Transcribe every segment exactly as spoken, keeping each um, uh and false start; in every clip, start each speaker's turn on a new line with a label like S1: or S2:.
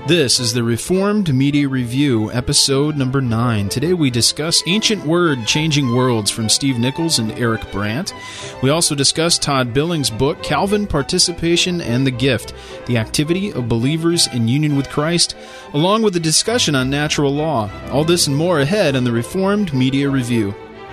S1: This is the Reformed Media Review, episode number nine. Today we discuss Ancient Word, Changing Worlds from Steve Nichols and Eric Brandt. We also discuss Todd Billings' book, Calvin, Participation, and the Gift, the activity of believers in union with Christ, along with a discussion on natural law. All this and more ahead on the Reformed Media Review.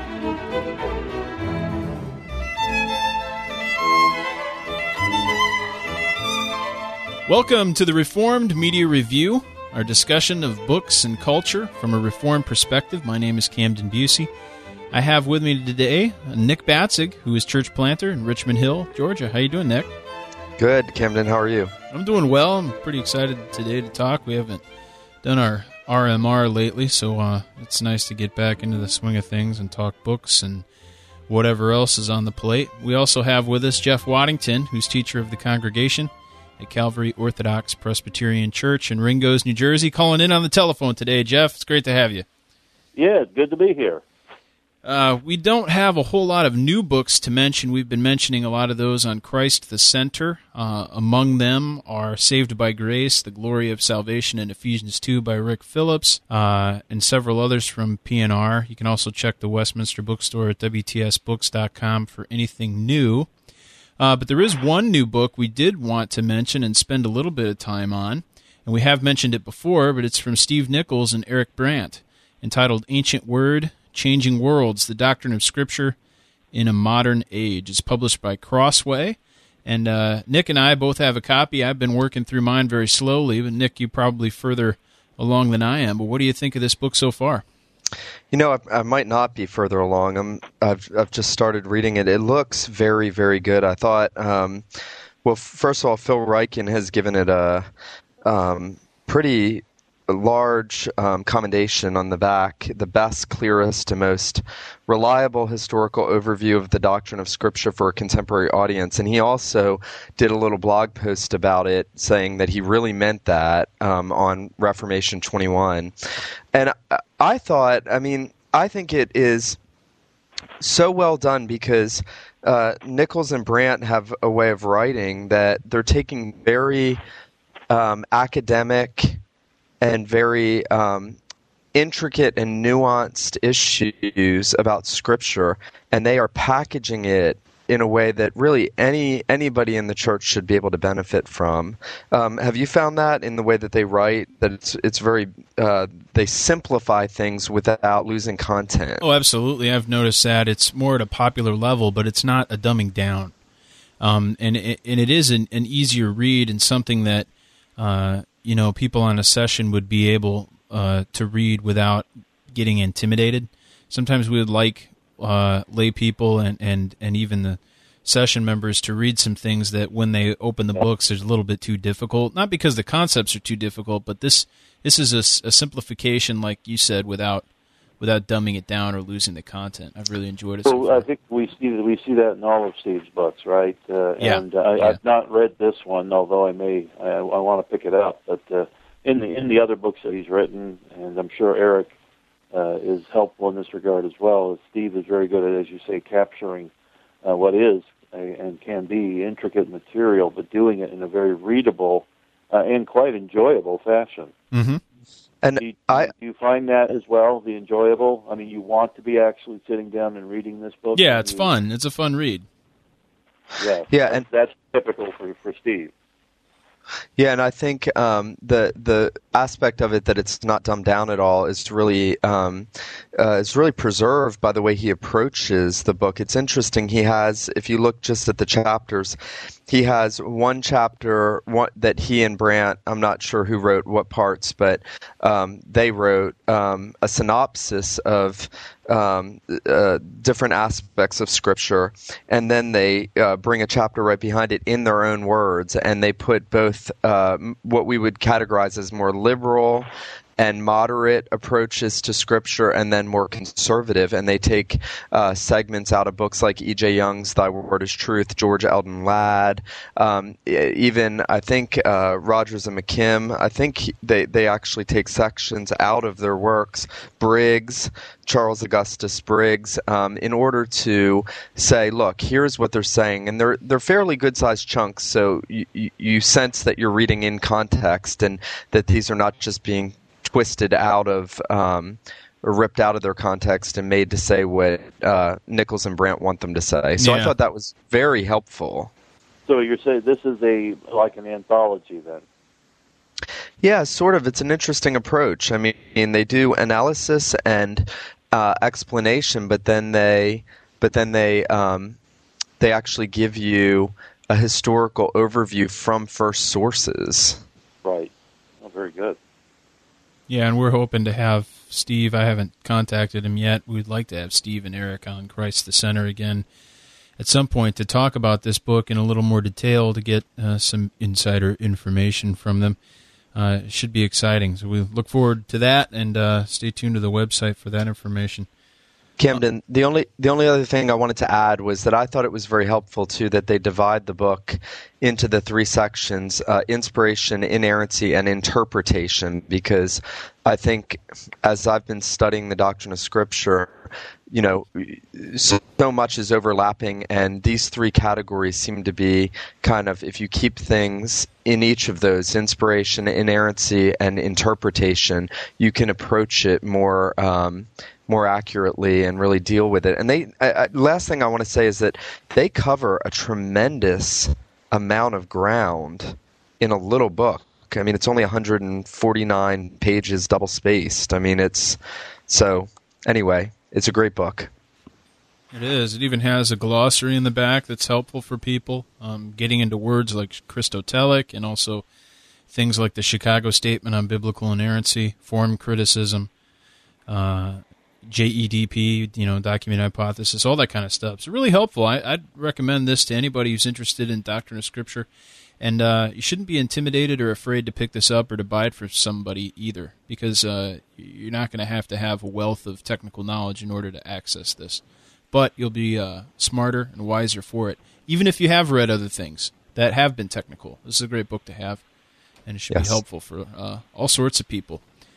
S1: Welcome to the Reformed Media Review, our discussion of books and culture from a Reformed perspective. My name is Camden Busey. I have with me today Nick Batzig, who is church planter in Richmond Hill, Georgia. How you doing, Nick?
S2: Good, Camden. How are you?
S1: I'm doing well. I'm pretty excited today to talk. We haven't done our R M R lately, so uh, it's nice to get back into the swing of things and talk books and whatever else is on the plate. We also have with us Jeff Waddington, who's teacher of the congregation at Calvary Orthodox Presbyterian Church in Ringgoes, New Jersey, calling in on the telephone today. Jeff, it's great to have you.
S3: Yeah, good to be here.
S1: Uh, we don't have a whole lot of new books to mention. We've been mentioning a lot of those on Christ the Center. Uh, among them are Saved by Grace, The Glory of Salvation, and Ephesians two by Rick Phillips, uh, and several others from P N R. You can also check the Westminster Bookstore at W T S books dot com for anything new. Uh, but there is one new book we did want to mention and spend a little bit of time on, and we have mentioned it before, but it's from Steve Nichols and Eric Brandt, entitled Ancient Word, Changing Worlds, The Doctrine of Scripture in a Modern Age. It's published by Crossway, and uh, Nick and I both have a copy. I've been working through mine very slowly, but Nick, you're probably further along than I am, but what do you think of this book so far?
S2: You know, I, I might not be further along. I'm, I've I've just started reading it. It looks very, very good. I thought, um, well, first of all, Phil Ryken has given it a um, pretty large um, commendation on the back, the best, clearest, and most reliable historical overview of the doctrine of Scripture for a contemporary audience. And he also did a little blog post about it, saying that he really meant that um, on Reformation twenty-one. And I, I thought, I mean, I think it is so well done because uh, Nichols and Brandt have a way of writing that they're taking very um, academic and very um, intricate and nuanced issues about Scripture, and they are packaging it in a way that really any anybody in the church should be able to benefit from. Um, have you found that in the way that they write, that it's it's very uh, they simplify things without losing content?
S1: Oh, absolutely. I've noticed that. It's more at a popular level, but it's not a dumbing down. Um, and, it, and it is an, an easier read and something that uh, you know, people on a session would be able uh, to read without getting intimidated. Sometimes we would like uh, lay people and, and, and even the session members to read some things that when they open the books is a little bit too difficult. Not because the concepts are too difficult, but this this is a, a simplification, like you said, without without dumbing it down or losing the content. I've really enjoyed it. So
S3: well, I think we see we see that in all of Steve's books, right? Uh,
S1: yeah.
S3: And uh, I,
S1: yeah.
S3: I've not read this one, although I may. I, I want to pick it up. But uh, in the in the other books that he's written, and I'm sure Eric uh, is helpful in this regard as well. Steve is very good at, as you say, capturing uh, what is a, and can be intricate material, but doing it in a very readable uh, and quite enjoyable fashion.
S1: Mm-hmm.
S2: And
S3: do you,
S2: I,
S3: do you find that as well, the enjoyable? I mean, you want to be actually sitting down and reading this book?
S1: Yeah, it's
S3: you,
S1: fun. It's a fun read.
S3: Yeah,
S2: yeah, and
S3: that's typical for, for Steve.
S2: Yeah, and I think um, the the aspect of it that it's not dumbed down at all is really um, uh, is really preserved by the way he approaches the book. It's interesting. He has, if you look just at the chapters, he has one chapter one, that he and Brandt, I'm not sure who wrote what parts, but um, they wrote um, a synopsis of um, uh, different aspects of Scripture, and then they uh, bring a chapter right behind it in their own words, and they put both uh, what we would categorize as more liberal and moderate approaches to Scripture, and then more conservative. And they take uh, segments out of books like E J. Young's Thy Word is Truth, George Eldon Ladd, um, even I think uh, Rogers and McKim. I think they, they actually take sections out of their works. Briggs, Charles Augustus Briggs, um, in order to say, look, here's what they're saying. And they're they're fairly good-sized chunks, so you, you, you sense that you're reading in context and that these are not just being twisted out of um, or ripped out of their context and made to say what uh, Nichols and Brandt want them to say. So yeah. I thought that was very helpful.
S3: So you're saying this is a like an anthology then?
S2: Yeah, sort of. It's an interesting approach. I mean, they do analysis and uh, explanation, but then they, but then they, um, they actually give you a historical overview from first sources.
S3: Right. Oh, very good.
S1: Yeah, and we're hoping to have Steve. I haven't contacted him yet. We'd like to have Steve and Eric on Christ the Center again at some point to talk about this book in a little more detail, to get uh, some insider information from them. Uh, it should be exciting. So we look forward to that, and uh, stay tuned to the website for that information.
S2: Camden, the only the only other thing I wanted to add was that I thought it was very helpful, too, that they divide the book into the three sections, uh, inspiration, inerrancy, and interpretation, because I think as I've been studying the doctrine of Scripture, you know, so, so much is overlapping, and these three categories seem to be kind of, if you keep things in each of those, inspiration, inerrancy, and interpretation, you can approach it more um, more accurately and really deal with it. And they, I, I, last thing I want to say is that they cover a tremendous amount of ground in a little book. I mean, it's only one hundred forty-nine pages, double spaced. I mean, it's so. Anyway, it's a great book.
S1: It is. It even has a glossary in the back that's helpful for people, um, getting into words like Christotelic, and also things like the Chicago Statement on Biblical Inerrancy, form criticism, uh, J E D P, you know, documented hypothesis, all that kind of stuff. It's really helpful. I, I'd recommend this to anybody who's interested in doctrine of Scripture. And uh, you shouldn't be intimidated or afraid to pick this up or to buy it for somebody either, because uh, you're not going to have to have a wealth of technical knowledge in order to access this. But you'll be uh, smarter and wiser for it, even if you have read other things that have been technical. This is a great book to have, and it should yes. be helpful for uh, all sorts of people.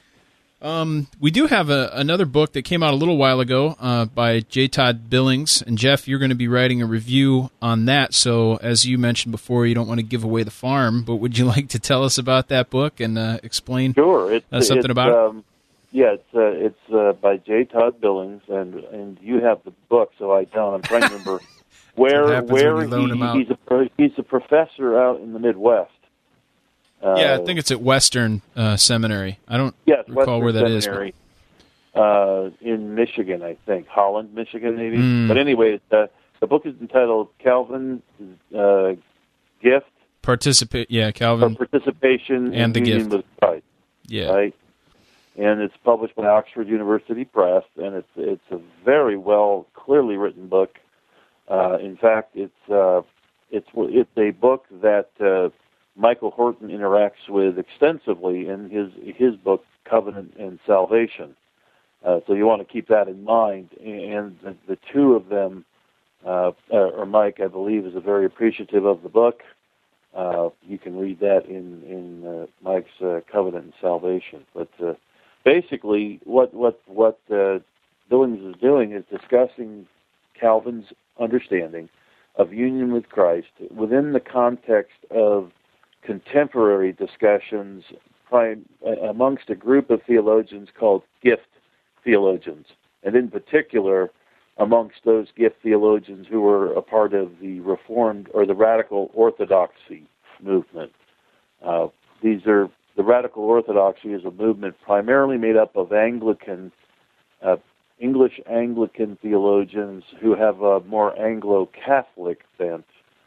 S1: Um, we do have a, another book that came out a little while ago uh, by J. Todd Billings, and Jeff, you're going to be writing a review on that. So, as you mentioned before, you don't want to give away the farm, but would you like to tell us about that book and uh, explain
S3: sure. it's,
S1: uh, something
S3: it's,
S1: about
S3: um, it? Yeah, it's uh, it's uh, by J. Todd Billings, and and you have the book, so I don't. I'm trying to remember where where he, he's a he's a professor out in the Midwest.
S1: Uh, yeah, I think it's at Western uh, Seminary. I don't yes, recall
S3: Western
S1: where that
S3: Seminary,
S1: is.
S3: But... Uh, in Michigan, I think. Holland, Michigan, maybe.
S1: Mm.
S3: But anyway, uh, the book is entitled Calvin's uh, Gift.
S1: Participate, yeah, Calvin.
S3: Participation
S1: and the
S3: Union
S1: Gift.
S3: With Christ.
S1: Yeah.
S3: Right? And it's published by Oxford University Press, and it's it's a very well, clearly written book. Uh, in fact, it's uh, it's it's a book that uh, Michael Horton interacts with extensively in his his book Covenant and Salvation. Uh, so you want to keep that in mind. And the, the two of them, uh, or Mike, I believe, is very appreciative of the book. Uh, you can read that in in uh, Mike's uh, Covenant and Salvation. But uh, basically, what what what uh, Billings is doing is discussing Calvin's understanding of union with Christ within the context of contemporary discussions prime, amongst a group of theologians called gift theologians, and in particular amongst those gift theologians who were a part of the Reformed or the Radical Orthodoxy movement. Uh, these are the Radical Orthodoxy is a movement primarily made up of Anglican, uh, English Anglican theologians who have a more Anglo-Catholic bent.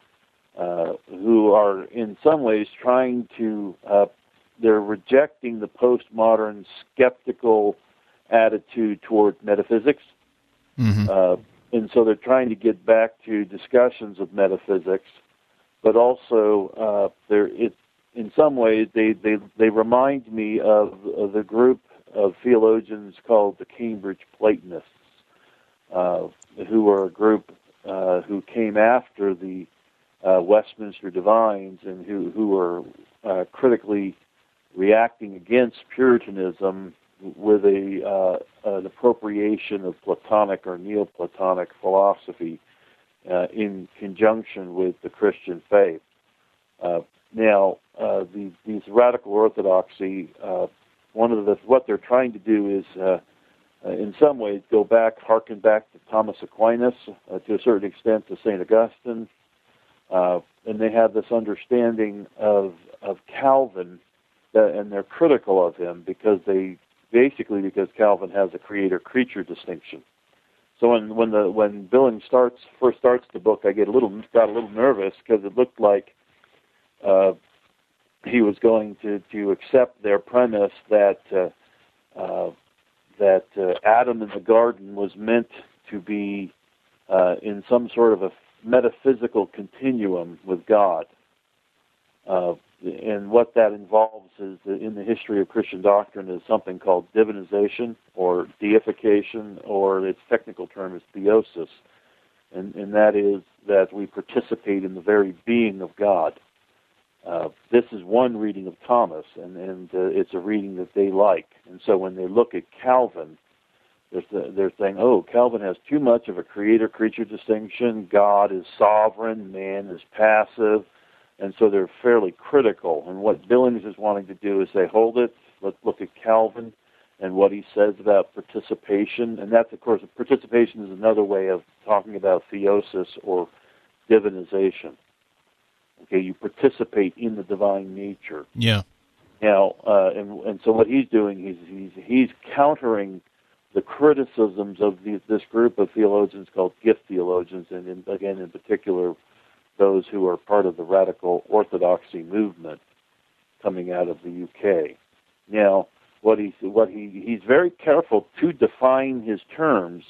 S3: Uh, who are in some ways trying to, uh, they're rejecting the postmodern skeptical attitude toward metaphysics.
S1: Mm-hmm.
S3: Uh, and so they're trying to get back to discussions of metaphysics, but also uh, there, it, in some ways, they, they, they remind me of, of the group of theologians called the Cambridge Platonists, uh, who were a group uh, who came after the uh, Westminster Divines and who, who were uh, critically reacting against Puritanism with a uh, an appropriation of Platonic or Neoplatonic philosophy uh, in conjunction with the Christian faith. Uh, now, uh, the, these radical orthodoxy, uh, one of the what they're trying to do is, uh, uh, in some ways, go back, harken back to Thomas Aquinas, uh, to a certain extent to Saint Augustine, uh, and they have this understanding of of Calvin, that, and they're critical of him because they basically because Calvin has a creator-creature distinction. So when when the when Billings starts first starts the book, I get a little got a little nervous because it looked like uh, he was going to, to accept their premise that uh, uh, that uh, Adam in the garden was meant to be uh, in some sort of a metaphysical continuum with God. Uh, and what that involves is, that in the history of Christian doctrine, is something called divinization or deification, or its technical term is theosis. And, and that is that we participate in the very being of God. Uh, this is one reading of Thomas, and, and uh, it's a reading that they like. And so when they look at Calvin, they're, they're saying, oh, Calvin has too much of a creator-creature distinction. God is sovereign, man is passive. And so they're fairly critical. And what Billings is wanting to do is say, hold it, let's look at Calvin and what he says about participation. And that's, of course, participation is another way of talking about theosis or divinization. Okay, you participate in the divine nature.
S1: Yeah.
S3: Now, uh, and, and so what he's doing, he's, he's, he's countering the criticisms of these, this group of theologians called gift theologians, and in, again, in particular, those who are part of the radical orthodoxy movement coming out of the U K. Now, what he what he he's very careful to define his terms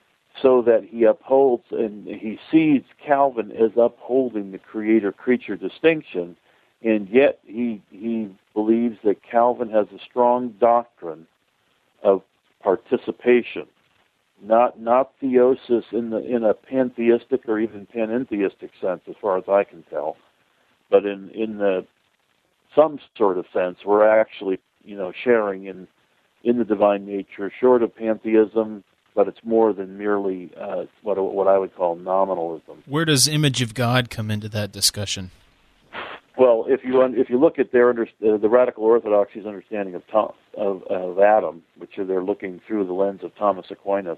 S3: so that he upholds and he sees Calvin as upholding the creator-creature distinction, and yet he he believes that Calvin has a strong doctrine of participation. Not not theosis in the in a pantheistic or even panentheistic sense, as far as I can tell, but in in the some sort of sense, we're actually you know sharing in in the divine nature, short of pantheism, but it's more than merely uh, what what I would call nominalism.
S1: Where does image of God come into that discussion?
S3: Well, if you if you look at their under, uh, the radical orthodoxy's understanding of, Tom, of of Adam, which they're looking through the lens of Thomas Aquinas,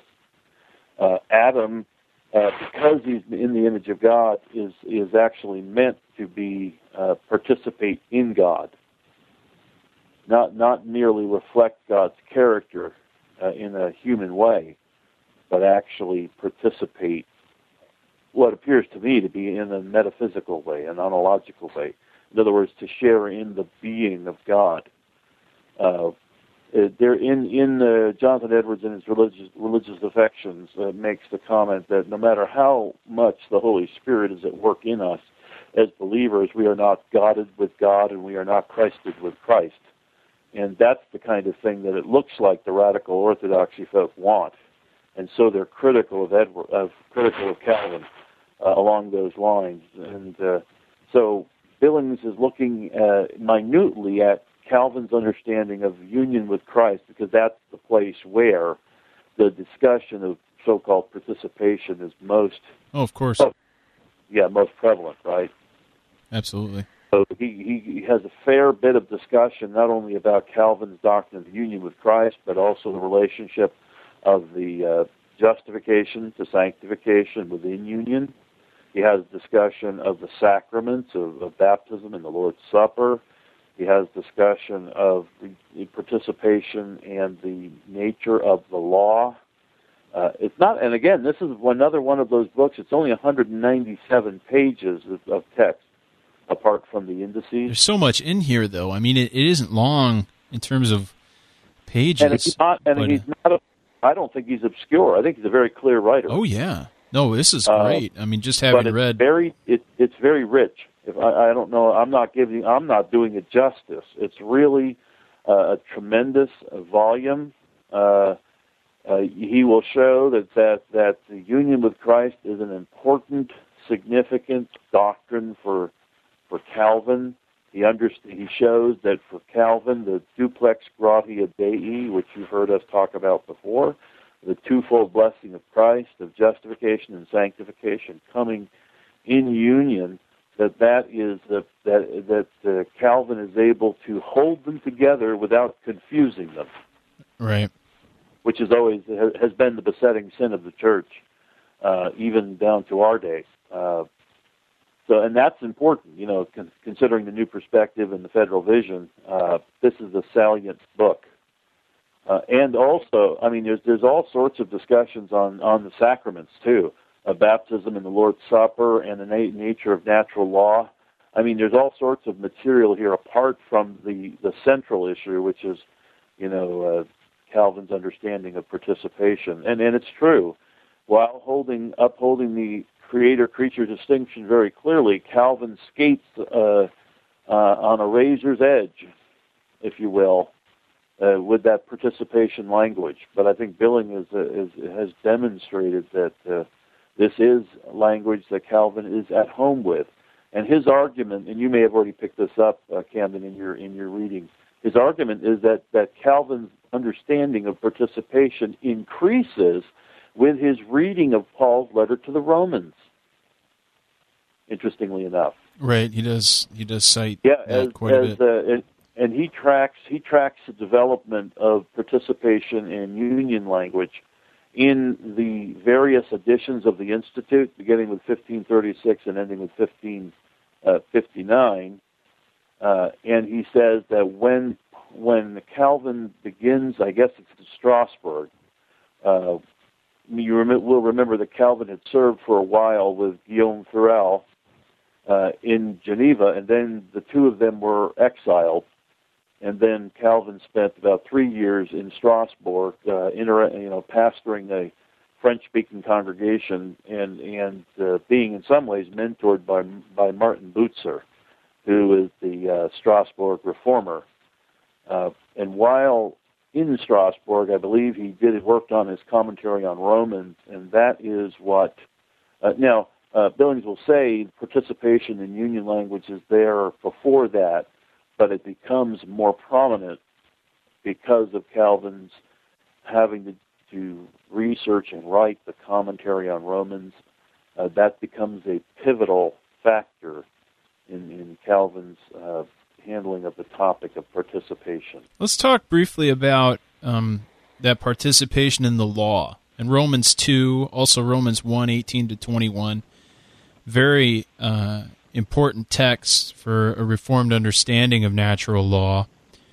S3: uh, Adam, uh, because he's in the image of God, is is actually meant to be uh, participate in God, not not merely reflect God's character uh, in a human way, but actually participate what appears to me to be in a metaphysical way, an ontological way. In other words, to share in the being of God. Uh, there, in in uh, Jonathan Edwards in his religious religious affections uh, makes the comment that no matter how much the Holy Spirit is at work in us, as believers, we are not Godded with God, and we are not Christed with Christ. And that's the kind of thing that it looks like the radical orthodoxy folk want, and so they're critical of Edward, of critical of Calvin uh, along those lines. And uh, so Billings is looking uh, minutely at Calvin's understanding of union with Christ, because that's the place where the discussion of so-called participation is most...
S1: Oh, of course.
S3: Oh, yeah, most prevalent, right?
S1: Absolutely.
S3: So he, he has a fair bit of discussion, not only about Calvin's doctrine of union with Christ, but also the relationship of the uh, justification to sanctification within union. He has discussion of the sacraments of, of baptism and the Lord's Supper. He has discussion of the participation and the nature of the law. Uh, it's not, and again, this is another one of those books. It's only one hundred ninety-seven pages of, of text, apart from the indices.
S1: There's so much in here, though. I mean, it, it isn't long in terms of pages.
S3: And he's not. And
S1: but,
S3: he's not a, I don't think he's obscure. I think he's a very clear writer.
S1: Oh yeah. No, this is
S3: Uh,
S1: great. I mean, just
S3: but
S1: having
S3: it's
S1: read.
S3: very, it, it's very rich, if I, I don't know, I'm not giving, I'm not doing it justice. It's really uh, a tremendous volume. Uh, uh, he will show that, that that the union with Christ is an important, significant doctrine for for Calvin. He underst- He shows that for Calvin, the duplex gratia Dei, which you've heard us talk about before, the twofold blessing of Christ, of justification and sanctification coming in union, that that is that that, that uh, Calvin is able to hold them together without confusing them.
S1: Right.
S3: Which is always has been the besetting sin of the church, uh, even down to our day. Uh, so, and that's important, you know, con- considering the new perspective and the federal vision. Uh, this is a salient book, uh, and also, I mean, there's there's all sorts of discussions on on the sacraments too, uh, baptism and the Lord's Supper, and the na- nature of natural law. I mean, there's all sorts of material here apart from the the central issue, which is, you know. Uh, Calvin's understanding of participation. And and it's true. While holding upholding the creator-creature distinction very clearly, Calvin skates uh, uh, on a razor's edge, if you will, uh, with that participation language. But I think Billing is, uh, is has demonstrated that uh, this is language that Calvin is at home with. And his argument, and you may have already picked this up, uh, Camden, in your in your reading, his argument is that, that Calvin's understanding of participation increases with his reading of Paul's letter to the Romans. Interestingly enough,
S1: right? He does. He does cite
S3: yeah,
S1: that
S3: as,
S1: quite
S3: as,
S1: a bit,
S3: uh, and, and he tracks he tracks the development of participation in union language in the various editions of the Institute, beginning with fifteen thirty-six and ending with fifteen fifty-nine. Uh, and he says that when when Calvin begins, I guess it's in Strasbourg, uh, you rem- will remember that Calvin had served for a while with Guillaume Farel uh, in Geneva, and then the two of them were exiled. And then Calvin spent about three years in Strasbourg, uh, inter- you know, pastoring a French-speaking congregation and and uh, being in some ways mentored by by Martin Butzer, who is the uh, Strasbourg reformer. Uh, and while in Strasbourg, I believe he did worked on his commentary on Romans, and that is what. Uh, now, uh, Billings will say participation in union language is there before that, but it becomes more prominent because of Calvin's having to, to research and write the commentary on Romans. Uh, that becomes a pivotal factor in, in Calvin's uh, handling of the topic of participation.
S1: Let's talk briefly about um, that participation in the law. In Romans two, also Romans one, eighteen to twenty-one, very uh, important texts for a Reformed understanding of natural law.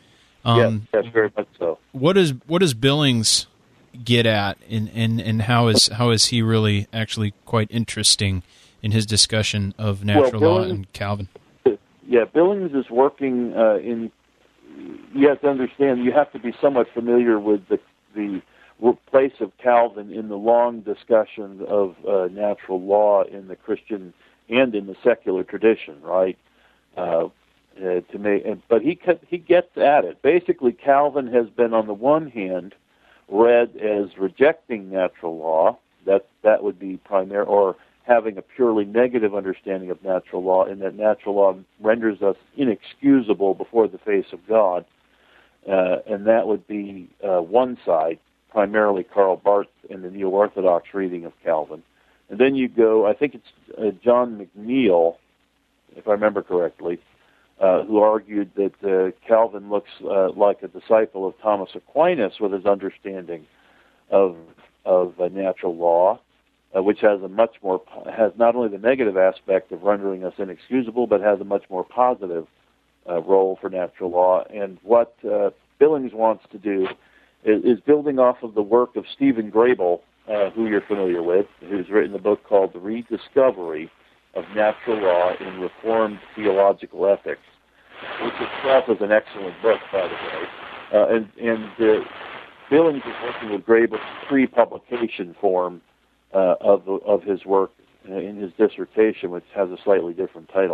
S3: Um, yes, yes, very much so.
S1: What is what does Billings get at, and, and, and how is how is he really actually quite interesting in his discussion of natural
S3: well,
S1: law
S3: Billings,
S1: and Calvin?
S3: Yeah, Billings is working uh, in. You have to understand. You have to be somewhat familiar with the the place of Calvin in the long discussion of uh, natural law in the Christian and in the secular tradition, right? Uh, uh, to make, but he he gets at it. Basically, Calvin has been on the one hand read as rejecting natural law. That that would be primary, or having a purely negative understanding of natural law, in that natural law renders us inexcusable before the face of God. Uh, and that would be uh, one side, primarily Karl Barth in the Neo-Orthodox reading of Calvin. And then you go, I think it's uh, John McNeil, if I remember correctly, uh, who argued that uh, Calvin looks uh, like a disciple of Thomas Aquinas with his understanding of of uh, natural law, uh, which has a much more has not only the negative aspect of rendering us inexcusable, but has a much more positive uh, role for natural law. And what uh, Billings wants to do is, is building off of the work of Stephen Grable, uh, who you're familiar with, who's written a book called The Rediscovery of Natural Law in Reformed Theological Ethics, which itself is an excellent book, by the way. Uh, and and uh, Billings is working with Grable's pre-publication form uh, of of his work in his dissertation, which has a slightly different title.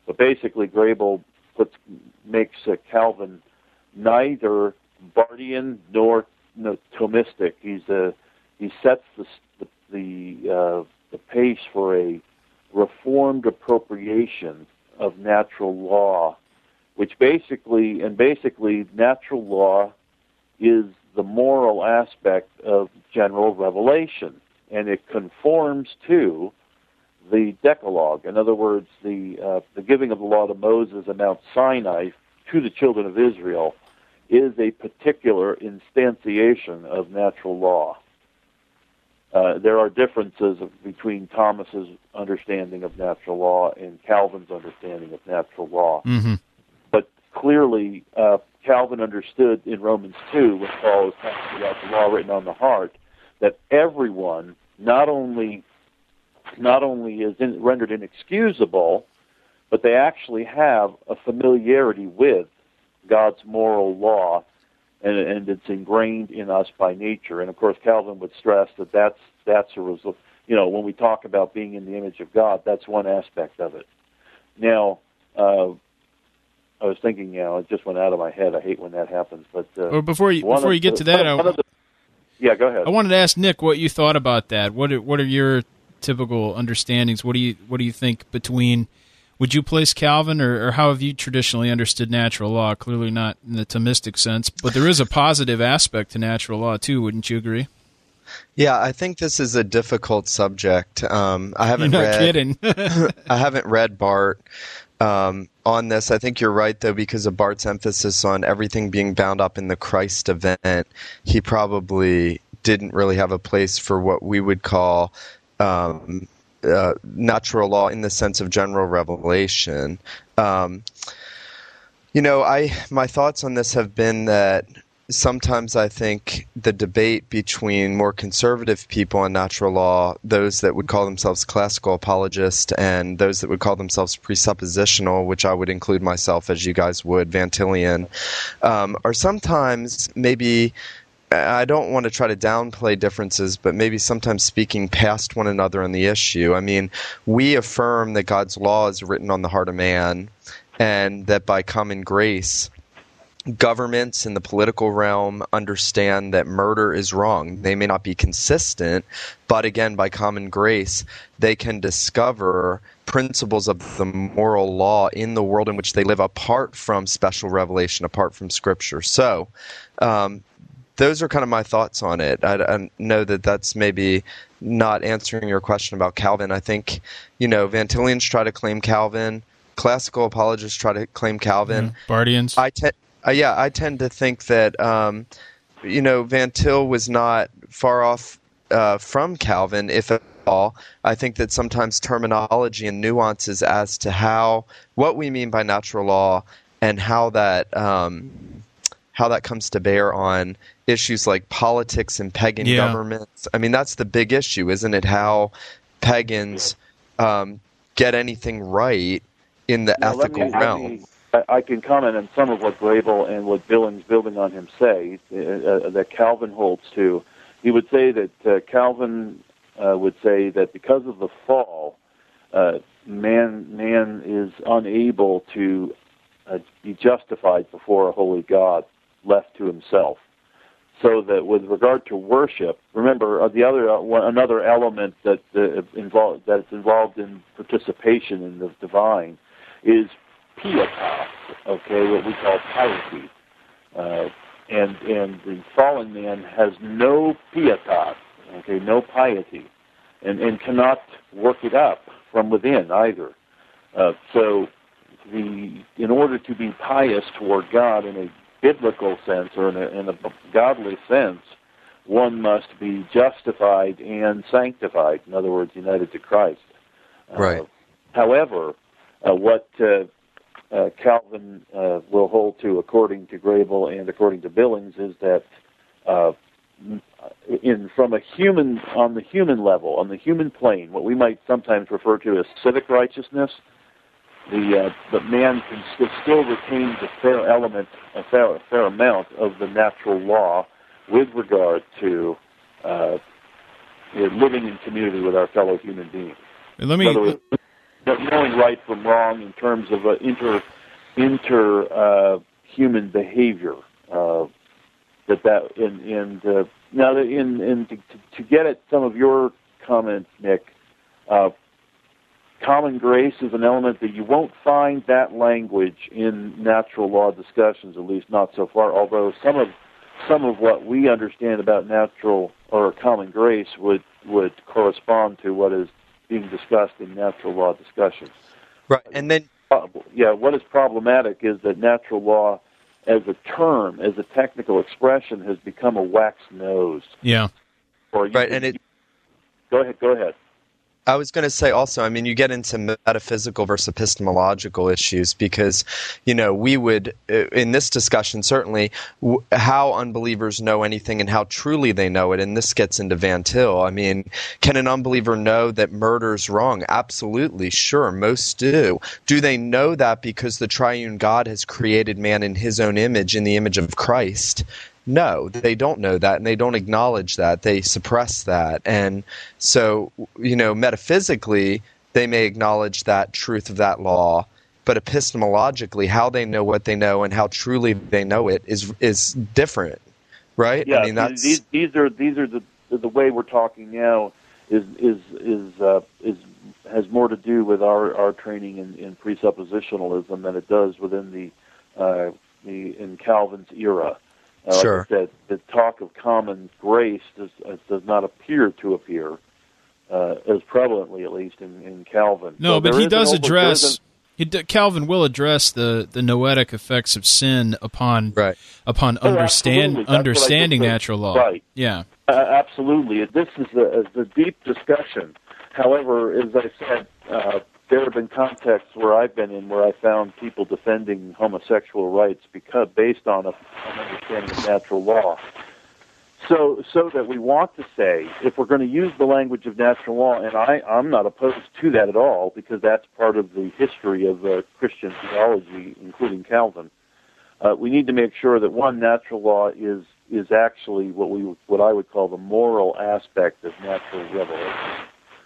S3: But basically, Grable puts, makes uh, Calvin neither Bardian nor no, Thomistic. He's a, he sets the the the, uh, the pace for a reformed appropriation of natural law, which basically, and basically, natural law is the moral aspect of general revelation, and it conforms to the Decalogue. In other words, the uh, the giving of the law to Moses at Mount Sinai to the children of Israel is a particular instantiation of natural law. Uh, there are differences of, between Thomas's understanding of natural law and Calvin's understanding of natural law.
S1: Mm-hmm.
S3: But clearly, uh, Calvin understood in Romans two, when Paul was talking about the law written on the heart, that everyone not only not only is in, rendered inexcusable, but they actually have a familiarity with God's moral law, and, and it's ingrained in us by nature. And of course, Calvin would stress that that's that's a result. You know, when we talk about being in the image of God, that's one aspect of it. Now, uh, I was thinking, you know, it just went out of my head. I hate when that happens. But uh,
S1: well, before you before you get
S3: the,
S1: to that,
S3: one, one
S1: I,
S3: the, yeah, go ahead.
S1: I wanted to ask Nick what you thought about that. What are, what are your typical understandings? What do you what do you think between? Would you place Calvin, or, or how have you traditionally understood natural law? Clearly not in the Thomistic sense, but there is a positive aspect to natural law too. Wouldn't you agree?
S2: Yeah, I think this is a difficult subject. Um, I haven't
S1: You're not
S2: read.
S1: kidding.
S2: I haven't read Barth um, on this. I think you're right, though, because of Barth's emphasis on everything being bound up in the Christ event. He probably didn't really have a place for what we would call um, uh, natural law in the sense of general revelation. Um, you know, I my thoughts on this have been that sometimes I think the debate between more conservative people on natural law, those that would call themselves classical apologists, and those that would call themselves presuppositional, which I would include myself, as you guys would, Van Tillian, um, are sometimes maybe, I don't want to try to downplay differences, but maybe sometimes speaking past one another on the issue. I mean, we affirm that God's law is written on the heart of man, and that by common grace, governments in the political realm understand that murder is wrong. They may not be consistent, but again, by common grace, they can discover principles of the moral law in the world in which they live apart from special revelation, apart from Scripture. So, um, those are kind of my thoughts on it. I, I know that that's maybe not answering your question about Calvin. I think, you know, Van Tillians try to claim Calvin. Classical apologists try to claim Calvin.
S1: Yeah, Bardians.
S2: I tend Uh, yeah, I tend to think that, um, you know, Van Til was not far off uh, from Calvin, if at all. I think that sometimes terminology and nuances as to how, what we mean by natural law and how that um, how that comes to bear on issues like politics and pagan
S1: Yeah.
S2: governments. I mean, that's the big issue, isn't it? How pagans um, get anything right in the
S3: Now, let
S2: ethical
S3: me- let
S2: realm.
S3: me- I can comment on some of what Grable and what Billings, building on him, say uh, uh, that Calvin holds to. He would say that uh, Calvin uh, would say that because of the fall, uh, man man is unable to uh, be justified before a holy God, left to himself. So that with regard to worship, remember uh, the other uh, one, another element that uh, involved that's involved in participation in the divine is pietas, okay, what we call piety. Uh, and and the fallen man has no pietas, okay, no piety, and, and cannot work it up from within either. Uh, so the in order to be pious toward God in a biblical sense or in a, in a godly sense, one must be justified and sanctified, in other words, united to Christ. Uh,
S2: Right.
S3: However, uh, what uh, Uh, Calvin uh, will hold to, according to Grable and according to Billings, is that uh, in from a human on the human level, on the human plane, what we might sometimes refer to as civic righteousness, the uh, the man can st- still retain a fair element, a fair, a fair amount of the natural law with regard to uh, living in community with our fellow human beings.
S1: Let me.
S3: In other words, knowing right from wrong in terms of uh, inter inter uh, human behavior. Uh, that that and, and uh, now in in to, to get at some of your comments, Nick, uh, common grace is an element that you won't find that language in natural law discussions, at least not so far. Although some of some of what we understand about natural or common grace would would correspond to what is being discussed in natural law discussions.
S2: Right, and then
S3: yeah, what is problematic is that natural law, as a term, as a technical expression, has become a wax nose.
S1: Yeah.
S3: Or you,
S2: right, and it.
S3: Go ahead. Go ahead.
S2: I was going to say also, I mean, you get into metaphysical versus epistemological issues because, you know, we would, in this discussion, certainly, w- how unbelievers know anything and how truly they know it, and this gets into Van Til. I mean, can an unbeliever know that murder's wrong? Absolutely, sure, most do. Do they know that because the triune God has created man in his own image, in the image of Christ? No, they don't know that, and they don't acknowledge that. They suppress that. And so, you know, metaphysically, they may acknowledge that truth of that law, but epistemologically, how they know what they know and how truly they know it is is different, right?
S3: Yeah,
S2: I mean, that's...
S3: these these are these are the the way we're talking now is is is uh, is has more to do with our, our training in, in presuppositionalism than it does within the uh, the in Calvin's era. Uh,
S2: Sure.
S3: Like I said, the talk of common grace does, uh, does not appear to appear uh, as prevalently, at least in, in Calvin.
S1: No,
S3: so
S1: but he does
S3: open,
S1: address. He d- Calvin will address the, the noetic effects of sin upon
S2: Right.
S1: upon
S3: Oh,
S1: understand
S3: absolutely. That's
S1: understanding
S3: what I just
S1: natural law.
S3: Right.
S1: Yeah.
S3: Uh, absolutely. This is a, a deep discussion. However, as I said, uh, there have been contexts where I've been in where I found people defending homosexual rights because based on a, an understanding of natural law. So, so that we want to say, if we're going to use the language of natural law, and I, I'm not opposed to that at all, because that's part of the history of uh, Christian theology, including Calvin. Uh, we need to make sure that one, natural law is is actually what we what I would call the moral aspect of natural revelation.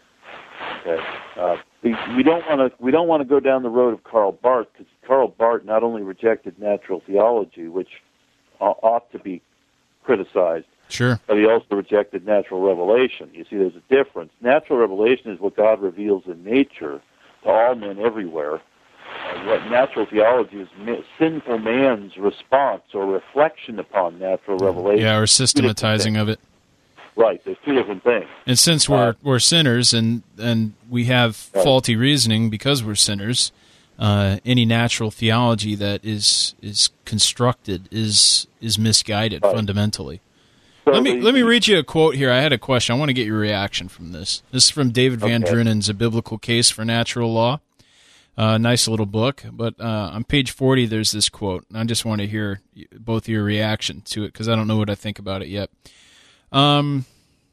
S3: Okay. Uh, we, we don't want to we don't want to go down the road of Karl Barth, because Karl Barth not only rejected natural theology, which uh, ought to be criticized,
S1: Sure.
S3: but he also rejected natural revelation. You see, there's a difference. Natural revelation is what God reveals in nature to all men everywhere. Uh, what natural theology is ma- sinful man's response or reflection upon natural revelation.
S1: Yeah, or systematizing of it.
S3: Right, there's two different things.
S1: And since we're
S3: Uh,
S1: we're sinners and and we have
S3: Right.
S1: faulty reasoning because we're sinners, uh, any natural theology that is is constructed is is misguided
S3: Right.
S1: fundamentally.
S3: So
S1: Let me
S3: the-
S1: let me read you a quote here. I had a question. I want to get your reaction from this. This is from David Van
S3: Okay.
S1: Drunen's A Biblical Case for Natural Law. Uh, nice little book. But uh, on page forty, there's this quote. I just want to hear both your reaction to it because I don't know what I think about it yet. Um,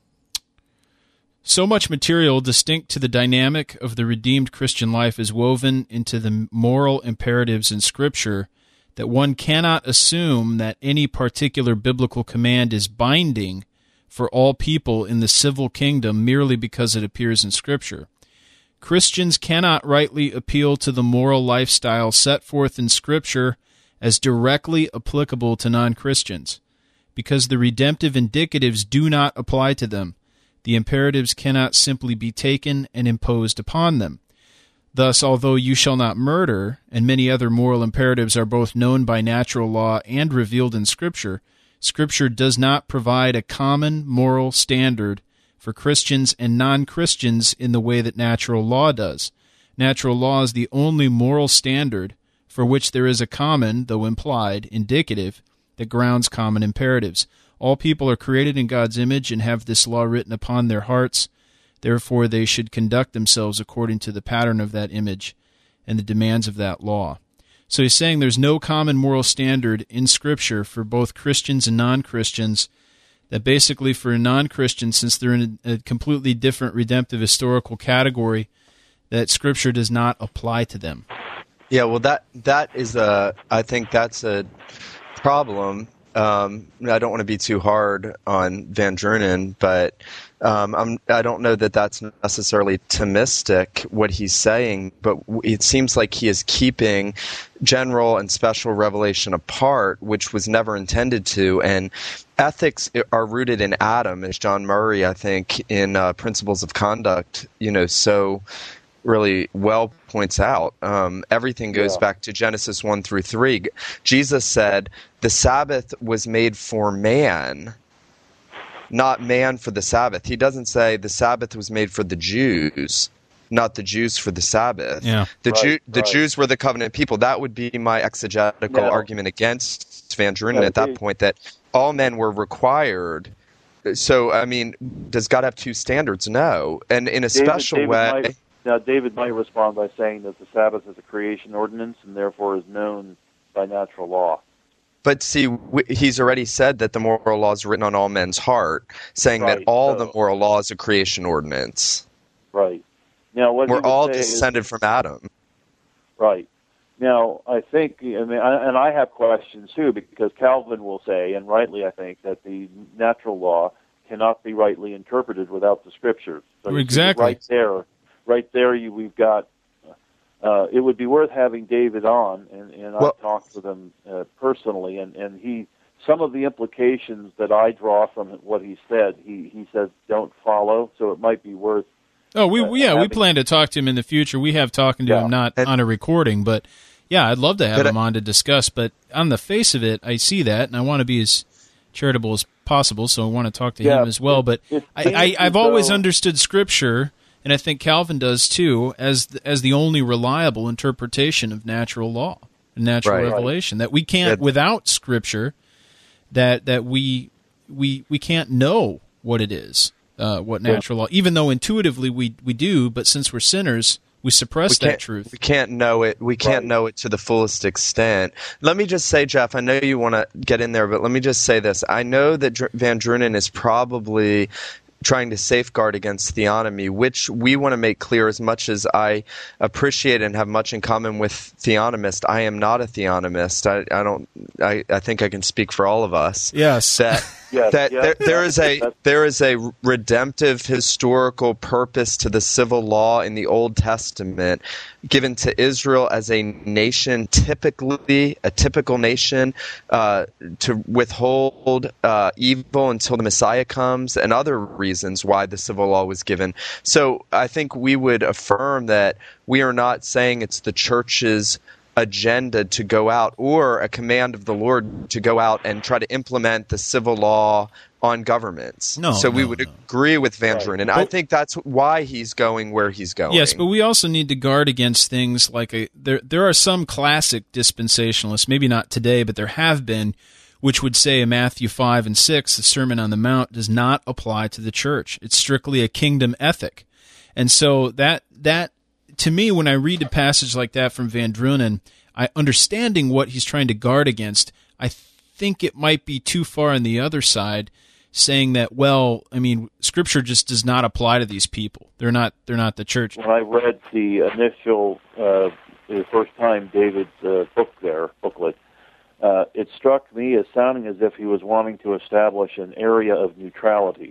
S1: so much material distinct to the dynamic of the redeemed Christian life is woven into the moral imperatives in Scripture that one cannot assume that any particular biblical command is binding for all people in the civil kingdom merely because it appears in Scripture. Christians cannot rightly appeal to the moral lifestyle set forth in Scripture as directly applicable to non-Christians, because the redemptive indicatives do not apply to them. The imperatives cannot simply be taken and imposed upon them. Thus, although you shall not murder, and many other moral imperatives are both known by natural law and revealed in Scripture, Scripture does not provide a common moral standard for Christians and non-Christians in the way that natural law does. Natural law is the only moral standard for which there is a common, though implied, indicative that grounds common imperatives. All people are created in God's image and have this law written upon their hearts. Therefore, they should conduct themselves according to the pattern of that image and the demands of that law. So he's saying there's no common moral standard in Scripture for both Christians and non-Christians, that basically for a non-Christian, since they're in a, a completely different redemptive historical category, that Scripture does not apply to them.
S2: Yeah, well, that that is a. I think that's a problem Um, I don't want to be too hard on Van Drunen, but um, I'm, I don't know that that's necessarily Thomistic, what he's saying, but it seems like he is keeping general and special revelation apart, which was never intended to. And ethics are rooted in Adam, as John Murray, I think, in uh, Principles of Conduct, you know, so really well points out. Um, everything goes
S3: Yeah.
S2: back to Genesis one through three. Jesus said the Sabbath was made for man, not man for the Sabbath. He doesn't say the Sabbath was made for the Jews, not the Jews for the Sabbath.
S1: Yeah.
S2: The
S3: Right,
S2: Jew, the
S3: right.
S2: Jews were the covenant people. That would be my exegetical
S3: No.
S2: argument against Van Drunen
S3: Yeah,
S2: at that
S3: they-
S2: point, that all men were required. So, I mean, does God have two standards? No. And in a
S3: David-
S2: special
S3: David
S2: way...
S3: might- now, David might respond by saying that the Sabbath is a creation ordinance and therefore is known by natural law.
S2: But see, w- he's already said that the moral law is written on all men's heart, saying that
S3: Right,
S2: all
S3: so-
S2: the moral law is a creation ordinance.
S3: Right. Now, what he
S2: We're
S3: would
S2: all
S3: say is-
S2: descended from Adam.
S3: Right. Now, I think, I mean, I, and I have questions too, because Calvin will say, and rightly, I think, that the natural law cannot be rightly interpreted without the Scriptures. So you see
S1: Exactly.
S3: right there, right there, you, we've got. Uh, it would be worth having David on, and, and
S2: Well-
S3: I've talked with him uh, personally, and, and he, some of the implications that I draw from what he said, he, he says don't follow, so it might be worth.
S1: Oh, we
S3: Uh,
S1: yeah, we
S3: having-
S1: plan to talk to him in the future. We have talking to
S3: Yeah.
S1: him, not
S2: And-
S1: on a recording, but yeah, I'd love to have
S2: But I-
S1: him on to discuss. But on the face of it, I see that, and I want to be as charitable as possible, so I want to talk to
S3: Yeah,
S1: him as well.
S3: it-
S1: But
S3: it
S1: I,
S3: seems
S1: I,
S3: as
S1: I've always
S3: though-
S1: understood Scripture, and I think Calvin does too, as the, as the only reliable interpretation of natural law and natural
S2: Right.
S1: revelation. That we can't,
S2: That-
S1: without Scripture, that that we we we can't know what it is. Uh, what natural law, even though intuitively we, we do, but since we're sinners, we suppress
S2: We
S1: that
S2: can't,
S1: truth.
S2: we can't know it. We can't
S3: Right.
S2: know it to the fullest extent. Let me just say, Jeff, I know you want to get in there, but let me just say this. I know that Dr- Van Drunen is probably trying to safeguard against theonomy, which we want to make clear. As much as I appreciate and have much in common with theonomists, I am not a theonomist. I, I don't. I, I think I can speak for all of us.
S1: Yes.
S2: That
S3: Yes,
S2: that
S3: yes,
S2: there, there
S3: yes,
S2: is a
S3: that's-
S2: there is a redemptive historical purpose to the civil law in the Old Testament given to Israel as a nation, typically a typical nation, uh, to withhold uh, evil until the Messiah comes, and other reasons why the civil law was given. So I think we would affirm that we are not saying it's the church's agenda to go out or a command of the Lord to go out and try to implement the civil law on governments.
S1: No,
S2: so we
S1: no,
S2: would
S1: no.
S2: agree with Van
S3: Right.
S2: Drunen, and I think that's why he's going where he's going.
S1: Yes, but we also need to guard against things like a there. There are some classic dispensationalists, maybe not today, but there have been, which would say in Matthew five and six, the Sermon on the Mount does not apply to the church. It's strictly a kingdom ethic, and so that that to me, when I read a passage like that from Van Drunen, I understanding what he's trying to guard against, I think it might be too far on the other side, saying that, well, I mean, Scripture just does not apply to these people. They're not. They're not the church.
S3: When I read the initial, uh, the first time David's uh, book there, booklet, uh, it struck me as sounding as if he was wanting to establish an area of neutrality.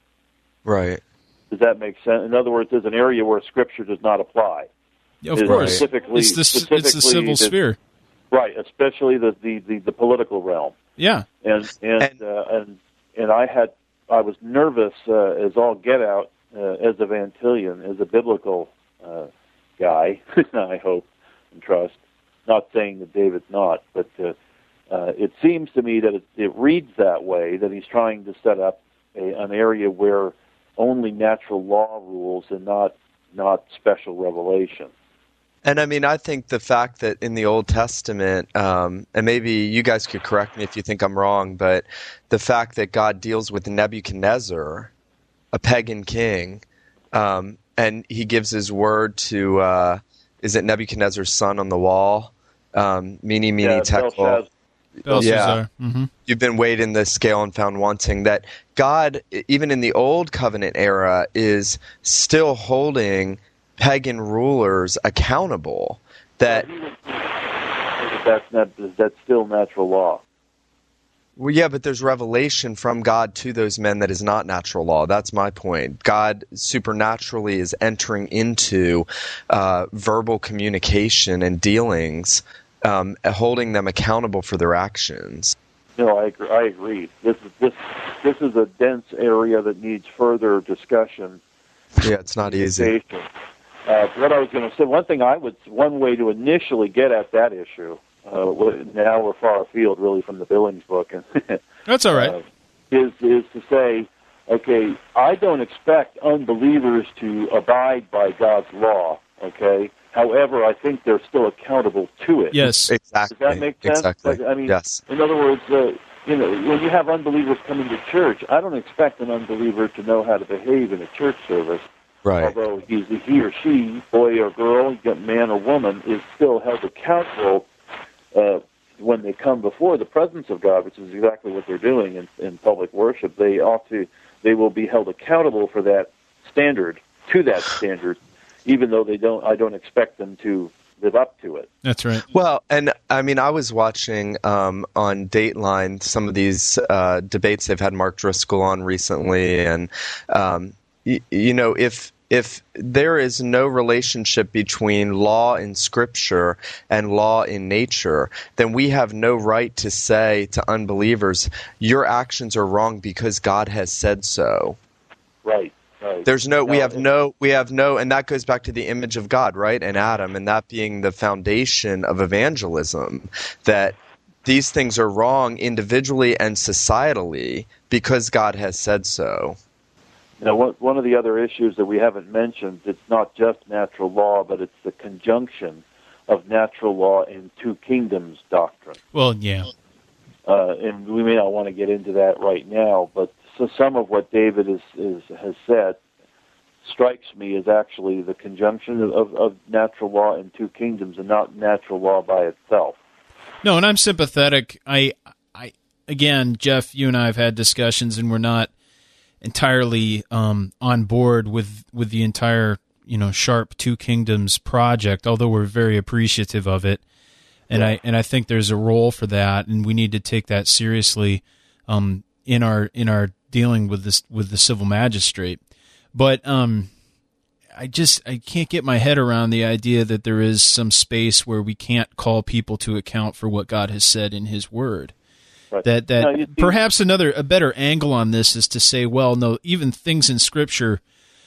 S2: right.
S3: Does that make sense? In other words, there's an area where Scripture does not apply.
S1: Of
S3: Is
S1: course,
S3: specifically-
S1: it's the it's the
S3: specifically
S1: civil
S3: the-
S1: sphere.
S3: Right, especially the, the, the, the political realm.
S1: Yeah.
S3: And and
S2: And-
S3: uh, and and I had I was nervous uh, as all get out uh, as a Van Tillian, as a biblical uh, guy. I hope and trust. Not saying that David's not, but uh, uh, it seems to me that it, it reads that way. That he's trying to set up a, an area where only natural law rules and not not special revelation.
S2: And I mean, I think the fact that in the Old Testament, um, and maybe you guys could correct me if you think I'm wrong, but the fact that God deals with Nebuchadnezzar, a pagan king, um, and he gives his word to, uh, is it Nebuchadnezzar's son on the wall? Um, Mene, Mene,
S3: Yeah,
S2: Tekel.
S3: Belshazzar.
S1: Belshazzar. Mm-hmm.
S2: You've been weighed in the scale and found wanting. That God, even in the Old Covenant era, is still holding pagan rulers accountable. That
S3: That's not, that's still natural law.
S2: Well, yeah, but there's revelation from God to those men that is not natural law. That's my point. God supernaturally is entering into uh, verbal communication and dealings, um, holding them accountable for their actions.
S3: No, I agree. I agree. This is this this is a dense area that needs further discussion.
S2: Yeah, it's not easy.
S3: Uh, what I was going to say, one thing I would, one way to initially get at that issue. Uh, now we're far afield, really, from the Billings book.
S1: That's all right.
S3: Uh, is is to say, okay, I don't expect unbelievers to abide by God's law. Okay, however, I think they're still accountable to it.
S1: Yes,
S2: exactly.
S3: Does that make sense?
S2: Exactly.
S3: Like, I mean,
S2: yes.
S3: In other words, uh, you know, when you have unbelievers coming to church, I don't expect an unbeliever to know how to behave in a church service.
S2: Right.
S3: Although he's, he or she, boy or girl, man or woman, is still held accountable uh, when they come before the presence of God, which is exactly what they're doing in, in public worship. They ought to, they will be held accountable for that standard, to that standard, even though they don't. I don't expect them to live up to it.
S1: That's right.
S2: Well, and I mean, I was watching um, on Dateline some of these uh, debates they've had Mark Driscoll on recently, and um, y- you know, if if there is no relationship between law in Scripture and law in nature, then we have no right to say to unbelievers, "Your actions are wrong because God has said so."
S3: Right. Right.
S2: There's no, we
S3: No,
S2: have no, we have no, and that goes back to the image of God, right? And Adam, and that being the foundation of evangelism, that these things are wrong individually and societally because God has said so.
S3: You know, one, one of the other issues that we haven't mentioned, it's not just natural law, but it's the conjunction of natural law and two kingdoms doctrine.
S1: Well, yeah.
S3: Uh, and we may not want to get into that right now, but so some of what David is, is, has said strikes me as actually the conjunction of, of natural law and two kingdoms, and not natural law by itself.
S1: No, and I'm sympathetic. I, I, again, Jeff, you and I have had discussions, and we're not entirely um, on board with with the entire, you know, Sharp Two Kingdoms project, although we're very appreciative of it. And yeah. I and I think there's a role for that, and we need to take that seriously um, in our in our dealing with this with the civil magistrate. But um, I just I can't get my head around the idea that there is some space where we can't call people to account for what God has said in His Word. Right. That that no, perhaps another a better angle on this is to say, well, no, even things in Scripture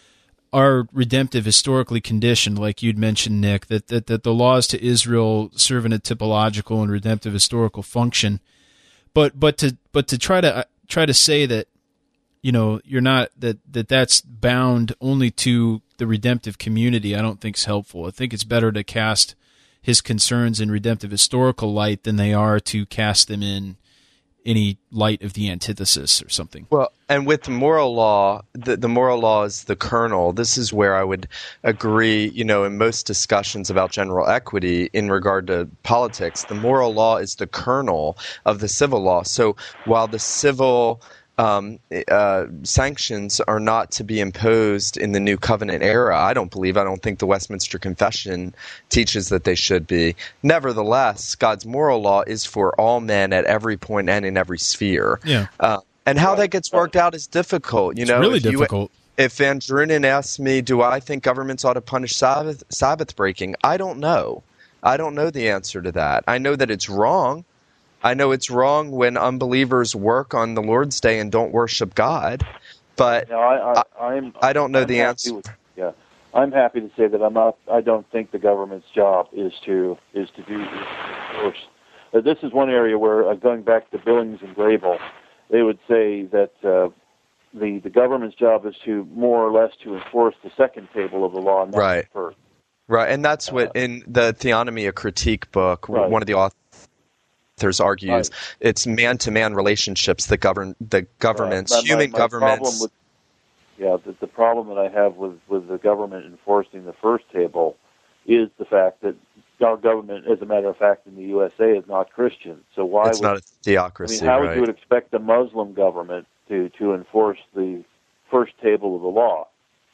S1: are redemptive, historically conditioned, like you'd mentioned, Nick. That that that the laws to Israel serve in a typological and redemptive historical function. But but to but to try to try to say that, you know, you're not that, that that's bound only to the redemptive community, I don't think is helpful. I think it's better to cast his concerns in redemptive historical light than they are to cast them in any light of the antithesis or something.
S2: Well, and with the moral law, the, the moral law is the kernel. This is where I would agree, you know, in most discussions about general equity in regard to politics, the moral law is the kernel of the civil law. So while the civil Um, uh, sanctions are not to be imposed in the New Covenant era, I don't believe. I don't think the Westminster Confession teaches that they should be. Nevertheless, God's moral law is for all men at every point and in every sphere.
S1: Yeah.
S2: Uh, and how that gets worked out is difficult. You
S1: it's
S2: know,
S1: really
S2: if
S1: difficult.
S2: You, if Van Drunen asks me, do I think governments ought to punish Sabbath, Sabbath breaking? I don't know. I don't know the answer to that. I know that it's wrong. I know it's wrong when unbelievers work on the Lord's Day and don't worship God, but
S3: no, I, I, I'm,
S2: I don't know
S3: I'm
S2: the answer.
S3: With, yeah, I'm happy to say that I'm not. I don't think the government's job is to is to do this. Uh, this is one area where, uh, going back to Billings and Grable, they would say that uh, the the government's job is to more or less to enforce the second table of the law, not
S2: right.
S3: the first.
S2: Right, and that's what uh, in the Theonomy, a critique book, right. one of the authors. Authors argues right. It's man-to-man relationships that govern the governments,
S3: right. my,
S2: human
S3: my, my
S2: governments.
S3: With, yeah, the, the problem that I have with, with the government enforcing the first table is the fact that our government, as a matter of fact, in the U S A, is not Christian. So why?
S2: It's
S3: would,
S2: not a theocracy.
S3: I mean, how
S2: right.
S3: would you would expect the Muslim government to, to enforce the first table of the law?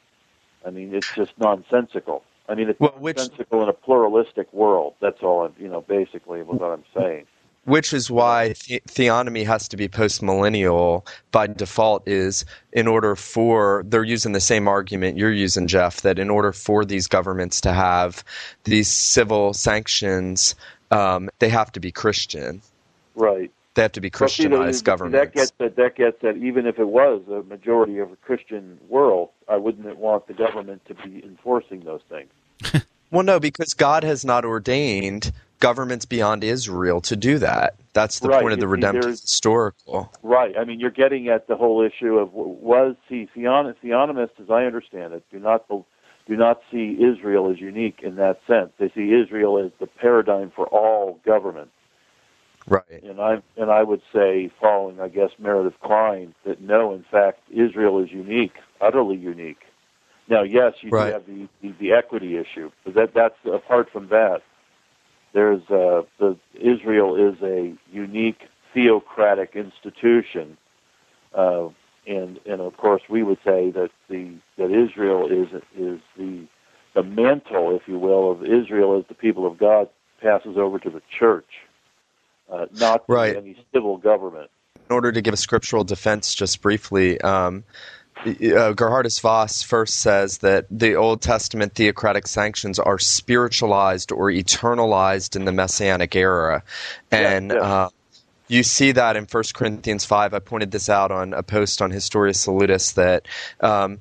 S3: I mean, it's just nonsensical. I mean, it's
S2: well,
S3: nonsensical
S2: which,
S3: in a pluralistic world. That's all. I'm, you know, basically, what I'm saying.
S2: Which is why the- theonomy has to be post-millennial by default, is in order for, they're using the same argument you're using, Jeff, that in order for these governments to have these civil sanctions, um, they have to be Christian.
S3: Right.
S2: They have to be Christianized
S3: well, see,
S2: governments.
S3: That gets that, that gets that even if it was a majority of a Christian world, I wouldn't want the government to be enforcing those things.
S2: Well, no, because God has not ordained governments beyond Israel to do that. That's the
S3: right.
S2: point of the
S3: see,
S2: redemptive historical.
S3: Right. I mean, you're getting at the whole issue of was see theon- theonomists, as I understand it, do not do not see Israel as unique in that sense. They see Israel as the paradigm for all government.
S2: Right.
S3: And I and I would say, following, I guess, Meredith Kline, that no, in fact, Israel is unique, utterly unique. Now, yes, you
S2: right.
S3: do have the, the, the equity issue, but that that's apart from that. There's uh, the Israel is a unique theocratic institution, uh, and and of course we would say that the that Israel is is the the mantle, if you will, of Israel as the people of God passes over to the church, uh, not to
S2: right.
S3: any civil government.
S2: In order to give a scriptural defense, just briefly. Um, Uh, Gerhardus Voss first says that the Old Testament theocratic sanctions are spiritualized or eternalized in the Messianic era. And
S3: yeah, yeah.
S2: Uh, you see that in First Corinthians five. I pointed this out on a post on Historia Salutis, that um,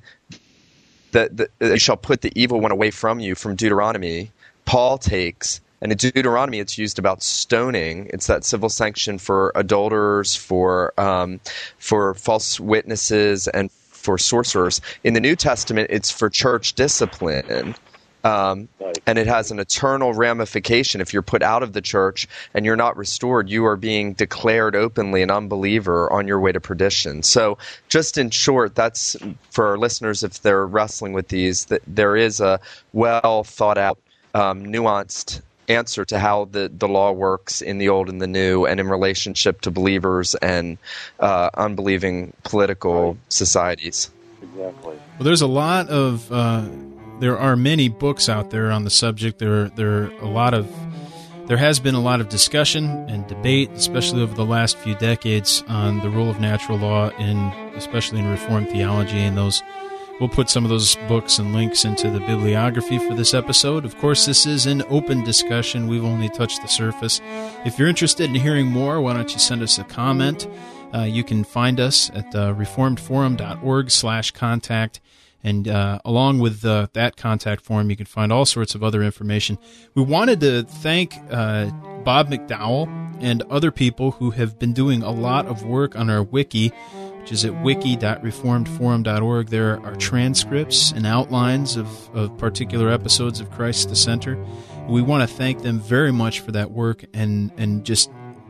S2: that, that you shall put the evil one away from you, from Deuteronomy. Paul takes, and in Deuteronomy it's used about stoning. It's that civil sanction for adulterers, for um, for false witnesses, and for sorcerers. In the New Testament, it's for church discipline, um,
S3: right.
S2: and it has an eternal ramification. If you're put out of the church and you're not restored, you are being declared openly an unbeliever on your way to perdition. So just in short, that's for our listeners, if they're wrestling with these, that there is a well thought out, um, nuanced answer to how the, the law works in the Old and the New, and in relationship to believers and uh, unbelieving political
S3: right.
S2: societies.
S3: Exactly.
S1: Well, there's a lot of, uh, there are many books out there on the subject. There, there are a lot of, there has been a lot of discussion and debate, especially over the last few decades, on the role of natural law in, especially in Reformed theology, and those. We'll put some of those books and links into the bibliography for this episode. Of course, this is an open discussion. We've only touched the surface. If you're interested in hearing more, why don't you send us a comment? Uh, you can find us at uh, reformedforum.org slash contact. And uh, along with uh, that contact form, you can find all sorts of other information. We wanted to thank uh, Bob McDowell and other people who have been doing a lot of work on our wiki, which is at wiki dot reformed forum dot org. There are transcripts and outlines of, of particular episodes of Christ the Center. We want to thank them very much for that work, and, and just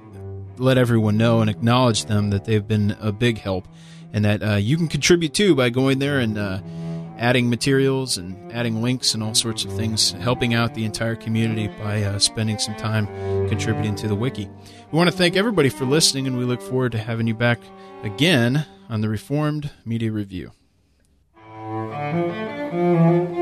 S1: let everyone know and acknowledge them that they've been a big help, and that uh, you can contribute too by going there and uh, adding materials and adding links and all sorts of things, helping out the entire community by uh, spending some time contributing to the wiki. We want to thank everybody for listening, and we look forward to having you back again on the Reformed Media Review.